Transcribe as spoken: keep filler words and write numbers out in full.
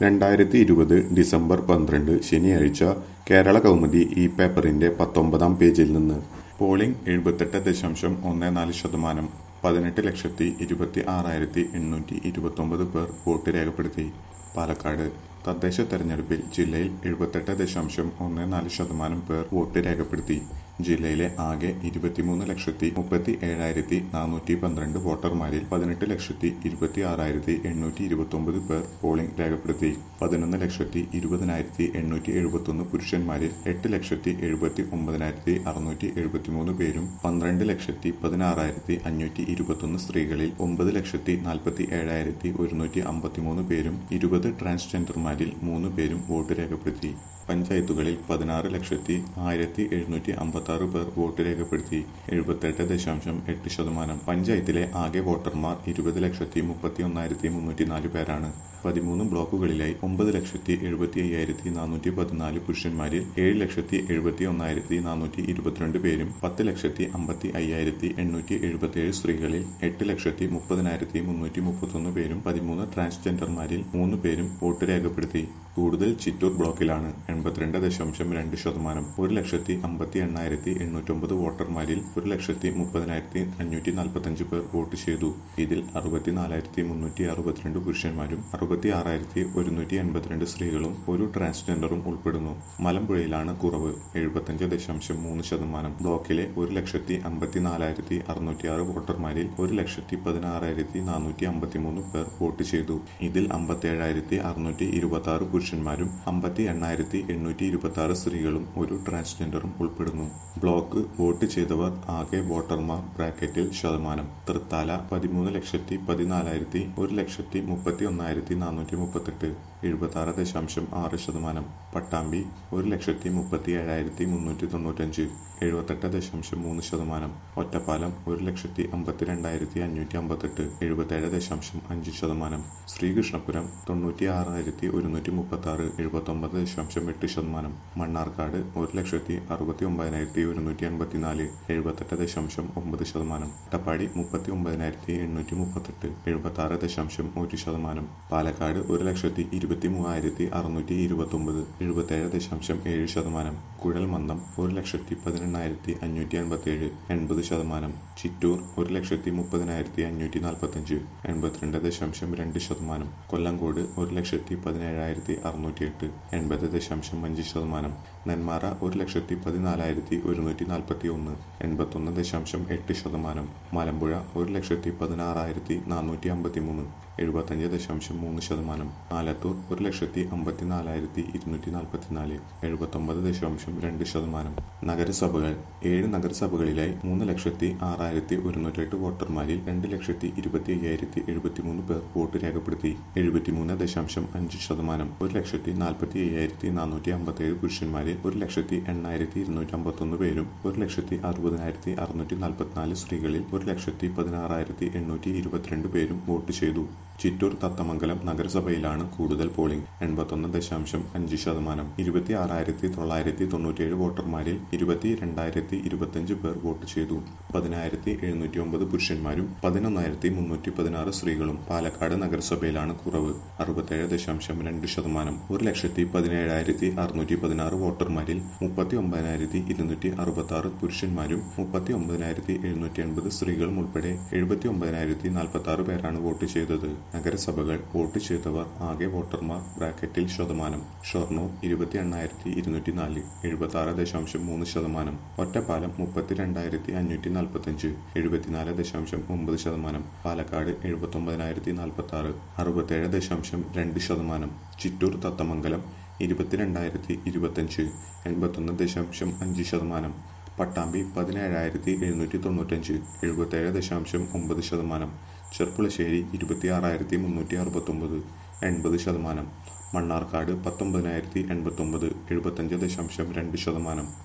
രണ്ടായിരത്തി ഇരുപത് ഡിസംബർ പന്ത്രണ്ട് ശനിയാഴ്ച കേരള കൗമുദി ഈ പേപ്പറിന്റെ പത്തൊമ്പതാം പേജിൽ നിന്ന് പോളിംഗ് എഴുപത്തെട്ട് ദശാംശം ഒന്ന് നാല് ശതമാനം പതിനെട്ട് ലക്ഷത്തി ഇരുപത്തി ആറായിരത്തി എണ്ണൂറ്റി ഇരുപത്തൊമ്പത് പേർ വോട്ട് രേഖപ്പെടുത്തി. പാലക്കാട് തദ്ദേശ തെരഞ്ഞെടുപ്പിൽ ജില്ലയിൽ എഴുപത്തെട്ട് ദശാംശം ഒന്ന് നാല് ശതമാനം പേർ വോട്ട് രേഖപ്പെടുത്തി. ജില്ലയിലെ ആകെ ഇരുപത്തിമൂന്ന് ലക്ഷത്തി മുപ്പത്തി ഏഴായിരത്തി നാനൂറ്റി പന്ത്രണ്ട് വോട്ടർമാരിൽ പതിനെട്ട് ലക്ഷത്തി ഇരുപത്തി ആറായിരത്തി എണ്ണൂറ്റി ഇരുപത്തി ഒമ്പത് പേർ പോളിംഗ് രേഖപ്പെടുത്തി. പതിനൊന്ന് ലക്ഷത്തി ഇരുപതിനായിരത്തി എണ്ണൂറ്റി എഴുപത്തൊന്ന് പുരുഷന്മാരിൽ എട്ട് ലക്ഷത്തി എഴുപത്തി ഒമ്പതിനായിരത്തി അറുന്നൂറ്റി എഴുപത്തിമൂന്ന് പേരും പന്ത്രണ്ട് ലക്ഷത്തി പതിനാറായിരത്തി അഞ്ഞൂറ്റി ഇരുപത്തൊന്ന് സ്ത്രീകളിൽ ഒമ്പത് ലക്ഷത്തി നാൽപ്പത്തി ഏഴായിരത്തി ഒരുന്നൂറ്റി അമ്പത്തിമൂന്ന് പേരും ഇരുപത് ട്രാൻസ്ജെൻഡർമാരിൽ മൂന്ന് പേരും വോട്ട് രേഖപ്പെടുത്തി. പഞ്ചായത്തുകളിൽ പതിനാറ് ലക്ഷത്തി ആയിരത്തി എഴുന്നൂറ്റി അമ്പത്തി ആറ് പേർ വോട്ട് രേഖപ്പെടുത്തി. എഴുപത്തെട്ട് ദശാംശം എട്ട് ശതമാനം. പഞ്ചായത്തിലെ ആകെ വോട്ടർമാർ ഇരുപത് ലക്ഷത്തി മുപ്പത്തി ഒന്നായിരത്തി മുന്നൂറ്റി നാല് പേരാണ്. പതിമൂന്ന് ബ്ലോക്കുകളിലായി ഒമ്പത് ലക്ഷത്തി എഴുപത്തി അയ്യായിരത്തി നാനൂറ്റി പതിനാല് പുരുഷന്മാരിൽ ഏഴ് ലക്ഷത്തി എഴുപത്തി ഒന്നായിരത്തി നാനൂറ്റി ഇരുപത്തിരണ്ട് പേരും പത്ത് ലക്ഷത്തി അമ്പത്തി അയ്യായിരത്തി എണ്ണൂറ്റി എഴുപത്തി ഏഴ് സ്ത്രീകളിൽ എട്ട് ലക്ഷത്തി മുപ്പതിനായിരത്തി മുന്നൂറ്റി മുപ്പത്തൊന്ന് പേരും പതിമൂന്ന് ട്രാൻസ്ജെൻഡർമാരിൽ മൂന്ന് പേരും വോട്ട് രേഖപ്പെടുത്തി. കൂടുതൽ ചിറ്റൂർ ബ്ലോക്കിലാണ് എൺപത്തിരണ്ട് ദശാംശം രണ്ട് ശതമാനം. ഒരു ലക്ഷത്തി അമ്പത്തി എണ്ണായിരത്തി എണ്ണൂറ്റൊമ്പത് വോട്ടർമാരിൽ ഒരു ലക്ഷത്തി മുപ്പതിനായിരത്തി അഞ്ഞൂറ്റി നാൽപ്പത്തഞ്ച് പേർ വോട്ട് ചെയ്തു. ഇതിൽ അറുപത്തിനാലായിരത്തി മുന്നൂറ്റി അറുപത്തിരണ്ട് പുരുഷന്മാരും അറുപത്തി ആറായിരത്തി ഒരുന്നൂറ്റി എൺപത്തിരണ്ട് സ്ത്രീകളും ഒരു ട്രാൻസ്ജെൻഡറും ഉൾപ്പെടുന്നു. മലമ്പുഴയിലാണ് കുറവ്, എഴുപത്തിയഞ്ച് ദശാംശം മൂന്ന് ശതമാനം. ബ്ലോക്കിലെ ഒരു ലക്ഷത്തി അമ്പത്തിനാലായിരത്തി അറുന്നൂറ്റി ആറ് വോട്ടർമാരിൽ ഒരു ലക്ഷത്തി പതിനാറായിരത്തി നാനൂറ്റി അമ്പത്തിമൂന്ന് പേർ വോട്ട് ചെയ്തു. ഇതിൽ അമ്പത്തി ഏഴായിരത്തി അറുന്നൂറ്റി ഇരുപത്തി ആറ് പുരുഷന്മാരും അമ്പത്തി എണ്ണായിരത്തി എണ്ണൂറ്റി ഇരുപത്തി ആറ് സ്ത്രീകളും ഒരു ട്രാൻസ്ജെൻഡറും ഉൾപ്പെടുന്നു. ബ്ലോക്ക് വോട്ട് ചെയ്തവർ ആകെ വോട്ടർമാർ ബ്രാക്കറ്റിൽ ശതമാനം. തൃത്താല പതിമൂന്ന് ലക്ഷത്തി പതിനാലായിരത്തി ഒരു ലക്ഷത്തി മുപ്പത്തി ഒന്നായിരത്തി നാനൂറ്റി മുപ്പത്തെട്ട് എഴുപത്തി ആറ് ദശാംശം ആറ് ശതമാനം. പട്ടാമ്പി ഒരു ലക്ഷത്തി മുപ്പത്തി ഏഴായിരത്തി മുന്നൂറ്റി തൊണ്ണൂറ്റഞ്ച് എഴുപത്തെട്ട് ദശാംശം മൂന്ന് ശതമാനം. ഒറ്റപ്പാലം ഒരു ലക്ഷത്തി അമ്പത്തിരണ്ടായിരത്തി അഞ്ഞൂറ്റി അമ്പത്തെട്ട് എഴുപത്തേഴ് ദശാംശം അഞ്ച് ശതമാനം. ശ്രീകൃഷ്ണപുരം തൊണ്ണൂറ്റി ആറായിരത്തി ഒരുന്നൂറ്റി മുപ്പത്തി ആറ് എഴുപത്തി ഒമ്പത് ദശാംശം എട്ട് ശതമാനം. മണ്ണാർക്കാട് ഒരു ലക്ഷത്തി അറുപത്തി ഒമ്പതിനായിരത്തി ഒരുന്നൂറ്റി അൻപത്തിനാല് എഴുപത്തെട്ട് ദശാംശം ഒമ്പത് ശതമാനം. അട്ടപ്പാടി മുപ്പത്തി ഒമ്പതിനായിരത്തി എണ്ണൂറ്റി മുപ്പത്തെട്ട് എഴുപത്തി ആറ് ദശാംശം ഒരു ശതമാനം. പാലക്കാട് ഒരു ലക്ഷത്തി ഇരുപത്തി മൂവായിരത്തി അറുന്നൂറ്റി ഇരുപത്തി ഒമ്പത് എഴുപത്തേഴ് ദശാംശം ഏഴ് ശതമാനം. കുഴൽമന്ദം ഒരു ലക്ഷത്തി പതിനെണ്ണായിരത്തി അഞ്ഞൂറ്റി അൻപത്തി ഏഴ് എൺപത് ശതമാനം. ചിറ്റൂർ ഒരു ലക്ഷത്തി മുപ്പതിനായിരത്തി അഞ്ഞൂറ്റി നാൽപ്പത്തഞ്ച് എൺപത്തിരണ്ട് ദശാംശം രണ്ട് ശതമാനം. കൊല്ലങ്കോട് ഒരു ലക്ഷത്തി പതിനേഴായിരത്തി അറുന്നൂറ്റി എട്ട് എൺപത് ദശാംശം അഞ്ച് ശതമാനം. നെന്മാറ ഒരു ലക്ഷത്തി പതിനാലായിരത്തി ഒരുന്നൂറ്റി നാൽപ്പത്തി ഒന്ന് എൺപത്തി ഒന്ന് ദശാംശം എട്ട് ശതമാനം. മലമ്പുഴ ഒരു ലക്ഷത്തി പതിനാറായിരത്തി നാനൂറ്റി അമ്പത്തി മൂന്ന് എഴുപത്തഞ്ച് ദശാംശം മൂന്ന് ശതമാനം. ആലത്തൂർ ഒരു ലക്ഷത്തി അമ്പത്തിനാലായിരത്തി ഇരുന്നൂറ്റി നാൽപ്പത്തിനാല് എഴുപത്തി ഒമ്പത് ദശാംശം രണ്ട് ശതമാനം. നഗരസഭകൾ ഏഴ് നഗരസഭകളിലായി മൂന്ന് ലക്ഷത്തി ആറായിരത്തി ഒരുന്നൂറ്റെട്ട് വോട്ടർമാരിൽ രണ്ട് ലക്ഷത്തി ഇരുപത്തി അയ്യായിരത്തി എഴുപത്തി മൂന്ന് പേർ വോട്ട് രേഖപ്പെടുത്തി. എഴുപത്തിമൂന്ന് ദശാംശം അഞ്ച് ശതമാനം. ഒരു ലക്ഷത്തി നാൽപ്പത്തി അയ്യായിരത്തി നാനൂറ്റി അമ്പത്തി ഏഴ് പുരുഷന്മാരിൽ ഒരു ലക്ഷത്തി എണ്ണായിരത്തി ഇരുന്നൂറ്റി അമ്പത്തൊന്ന് പേരും ഒരു ലക്ഷത്തി അറുപതിനായിരത്തി അറുന്നൂറ്റി നാൽപ്പത്തിനാല് സ്ത്രീകളിൽ ഒരു ലക്ഷത്തി പതിനാറായിരത്തി എണ്ണൂറ്റി ഇരുപത്തിരണ്ട് പേരും വോട്ട് ചെയ്തു. ചിറ്റൂർ തത്തമംഗലം നഗരസഭയിലാണ് കൂടുതൽ പോളിംഗ് എൺപത്തൊന്ന് ദശാംശം അഞ്ച് ശതമാനം. ഇരുപത്തി ആറായിരത്തി തൊള്ളായിരത്തി തൊണ്ണൂറ്റിയേഴ് വോട്ടർമാരിൽ ഇരുപത്തി രണ്ടായിരത്തി ഇരുപത്തിയഞ്ച് പേർ വോട്ട് ചെയ്തു. പതിനായിരത്തി എഴുന്നൂറ്റി ഒമ്പത് പുരുഷന്മാരും പതിനൊന്നായിരത്തി മുന്നൂറ്റി പതിനാറ് സ്ത്രീകളും. പാലക്കാട് നഗരസഭയിലാണ് കുറവ്, അറുപത്തേഴ് ദശാംശം രണ്ട് ശതമാനം. ഒരു ലക്ഷത്തി പതിനേഴായിരത്തി അറുന്നൂറ്റി പതിനാറ് വോട്ടർമാരിൽ മുപ്പത്തി ഒമ്പതിനായിരത്തി ഇരുന്നൂറ്റി അറുപത്തി ആറ് പുരുഷന്മാരും മുപ്പത്തി ഒമ്പതിനായിരത്തി എഴുന്നൂറ്റി എൺപത് സ്ത്രീകളും ഉൾപ്പെടെ എഴുപത്തി ഒമ്പതിനായിരത്തി നാൽപ്പത്തി ആറ് പേരാണ് വോട്ട് ചെയ്തത്. നഗരസഭകൾ വോട്ട് ചെയ്തവർ ആകെ വോട്ടർമാർ ബ്രാക്കറ്റിൽ ശതമാനം. ഷൊർണൂർ ഇരുപത്തി എണ്ണായിരത്തി ഇരുന്നൂറ്റി നാല് എഴുപത്തി ആറ് ദശാംശം മൂന്ന് ശതമാനം. ഒറ്റപ്പാലം മുപ്പത്തി രണ്ടായിരത്തി അഞ്ഞൂറ്റി നാൽപ്പത്തഞ്ച് എഴുപത്തിനാല് ദശാംശം ഒമ്പത് ശതമാനം. പാലക്കാട് എഴുപത്തി ഒമ്പതിനായിരത്തി നാൽപ്പത്തി ആറ് അറുപത്തേഴ് ദശാംശം രണ്ട് ശതമാനം. ചിറ്റൂർ തത്തമംഗലം ഇരുപത്തിരണ്ടായിരത്തി ഇരുപത്തഞ്ച് എൺപത്തൊന്ന് ദശാംശം അഞ്ച് ശതമാനം. പട്ടാമ്പി പതിനേഴായിരത്തി എഴുന്നൂറ്റി തൊണ്ണൂറ്റഞ്ച് എഴുപത്തേഴ് ദശാംശം ഒമ്പത് ശതമാനം. ചെർപ്പുളശ്ശേരി ഇരുപത്തി ആറായിരത്തി മുന്നൂറ്റി അറുപത്തൊമ്പത് എൺപത് ശതമാനം. മണ്ണാർക്കാട് പത്തൊമ്പതിനായിരത്തി എൺപത്തി ഒമ്പത് എഴുപത്തഞ്ച് ദശാംശം രണ്ട് ശതമാനം.